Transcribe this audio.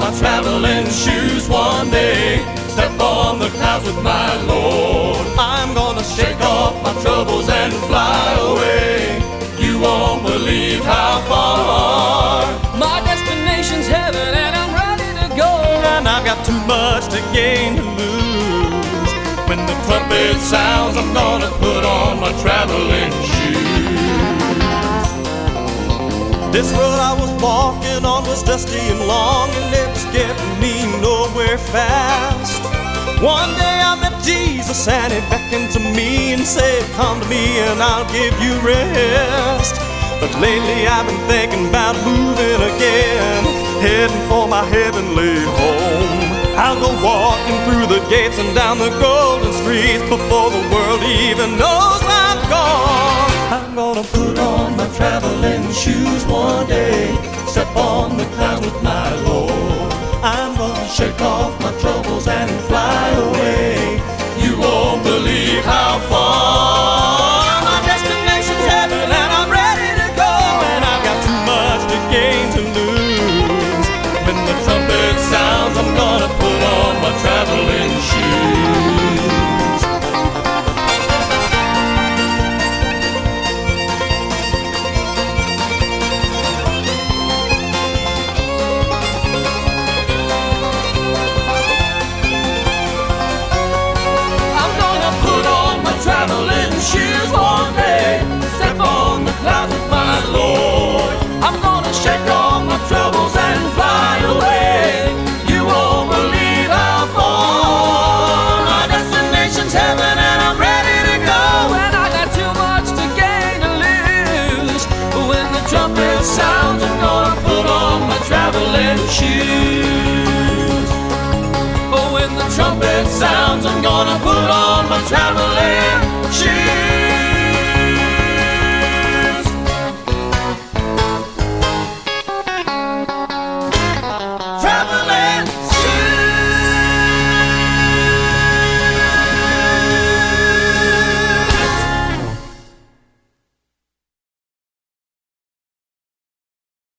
my traveling shoes one day, step on the clouds with my Lord. I'm gonna shake off my troubles and fly away. You won't believe how far. My destination's heaven and I'm ready to go. And I've got too much to gain to lose. When the trumpet sounds, I'm gonna put on my traveling shoes. This road I was walking on was dusty and long, and it was getting me nowhere fast. One day I met Jesus and he beckoned to me and said, come to me and I'll give you rest. But lately I've been thinking about moving again, heading for my heavenly home. I'll go walking through the gates and down the golden streets before the world even knows I'm gone. I'm gonna put on my traveling shoes one day, step on the clouds with my Lord. I'm gonna shake off my troubles and fly away. You won't believe how far. My destination's heaven and I'm ready to go, and I've got too much to gain to lose. When the trumpet sounds, I'm gonna put on my traveling shoes. Traveling shoes one day, step on the clouds with my Lord. I'm gonna shake off my troubles and fly away. You won't believe how far. My destination's heaven and I'm ready to go, and I got too much to gain to lose. When the trumpet sounds, I'm gonna put on my traveling shoes. When the trumpet sounds, I'm gonna put on my traveling shoes.